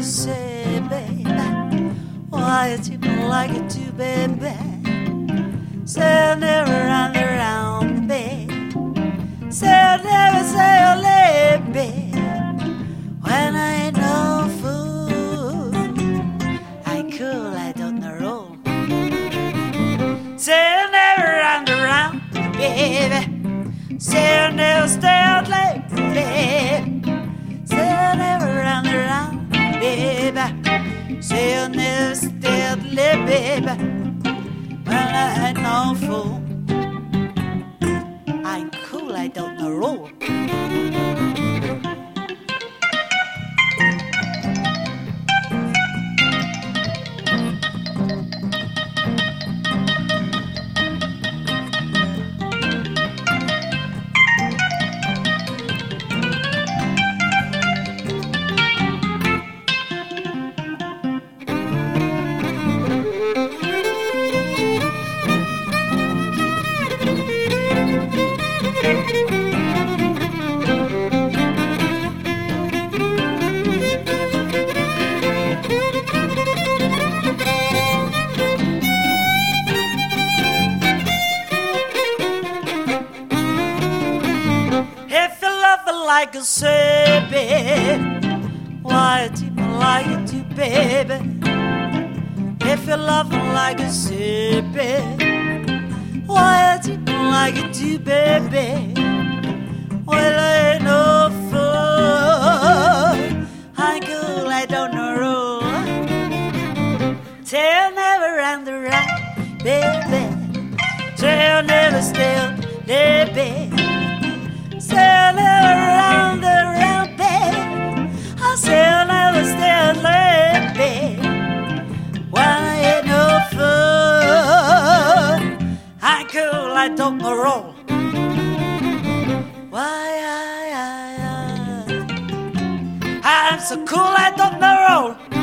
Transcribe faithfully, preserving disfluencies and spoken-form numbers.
say, baby, why you like it too, baby? Say never round around, baby. Say never say a lay, baby. When I ain't no fool, I cool, I don't know roll. Say never round around, baby. Say never stay out late, baby. Say never round around, baby. Say never stay out late, baby. When I ain't no fool, I'm cool, I don't know roll. Like a say, baby, why do you like it too, baby? If you love me like a say, baby, why do you like it too, baby? Well, I ain't no fool, I'm cool, I don't know rule. Tell never round the round, baby. Tell never still, baby. Sail around the round, baby. I sail never stay late, baby. When I ain't no fool, I'm cool, I don't know roll. Why, I, I, I, I'm so cool, I don't know roll.